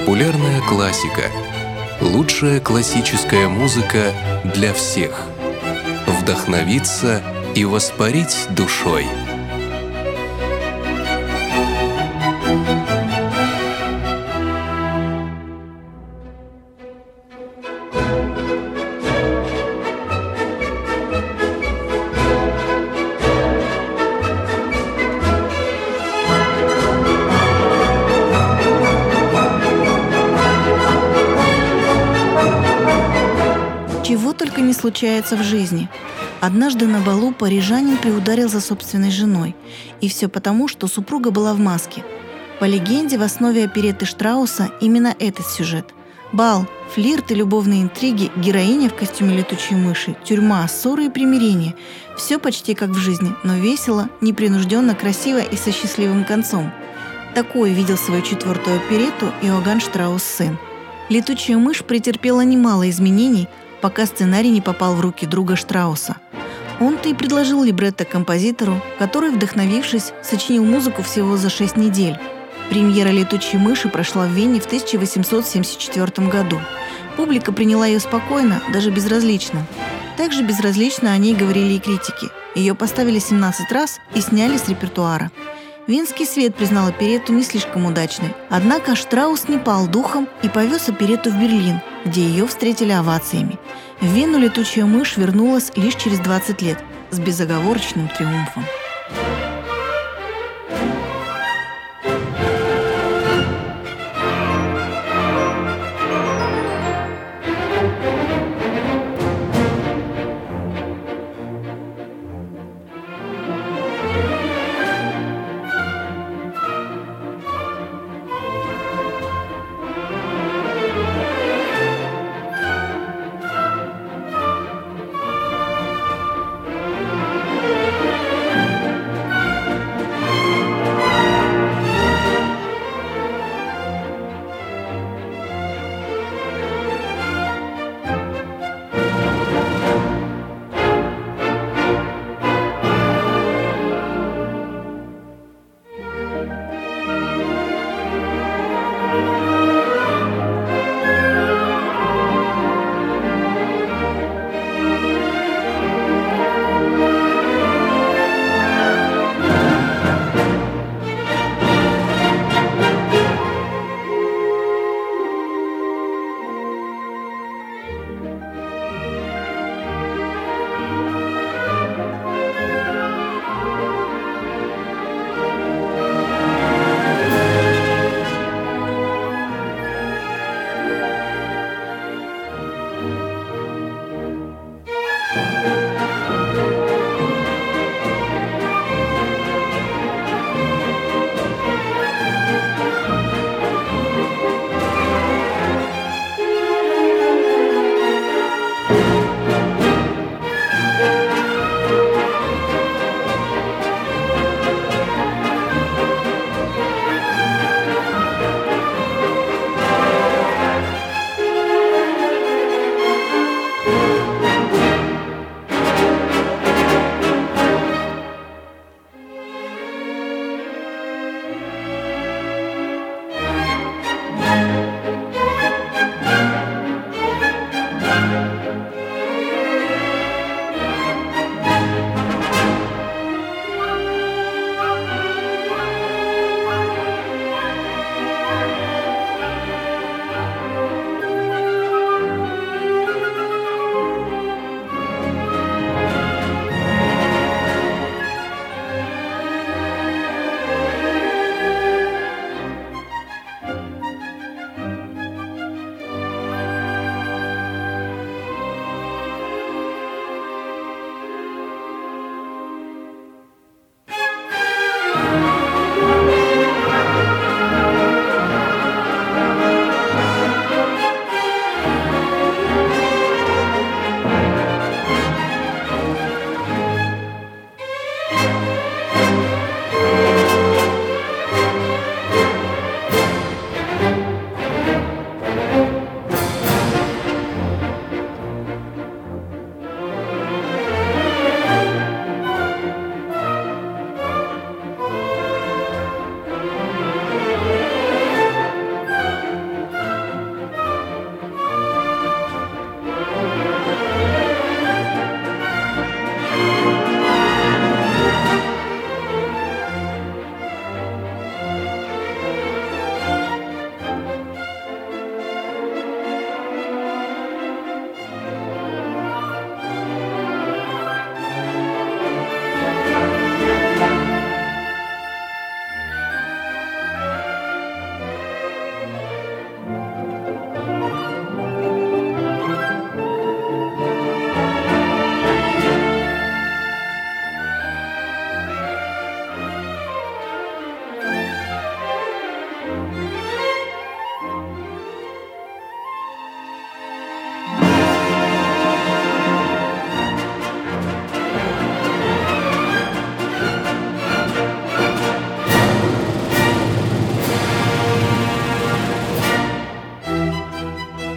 Популярная классика. Лучшая классическая музыка для всех. Вдохновиться и воспарить душой. Чего только не случается в жизни. Однажды на балу парижанин приударил за собственной женой. И все потому, что супруга была в маске. По легенде, в основе оперетты Штрауса именно этот сюжет. Бал, флирт и любовные интриги, героиня в костюме летучей мыши, тюрьма, ссоры и примирения. Все почти как в жизни, но весело, непринужденно, красиво и со счастливым концом. Такой видел свою четвертую оперетту Иоганн Штраус сын. «Летучая мышь» претерпела немало изменений, пока сценарий не попал в руки друга Штрауса. Он-то и предложил либретто композитору, который, вдохновившись, сочинил музыку всего за 6 недель. Премьера «Летучей мыши» прошла в Вене в 1874 году. Публика приняла ее спокойно, даже безразлично. Также безразлично о ней говорили и критики. Ее поставили 17 раз и сняли с репертуара. Венский свет признал оперетту не слишком удачной. Однако Штраус не пал духом и повез оперетту в Берлин, где ее встретили овациями. В Вену «Летучая мышь» вернулась лишь через 20 лет с безоговорочным триумфом.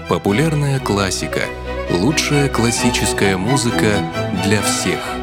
Популярная классика. Лучшая классическая музыка для всех.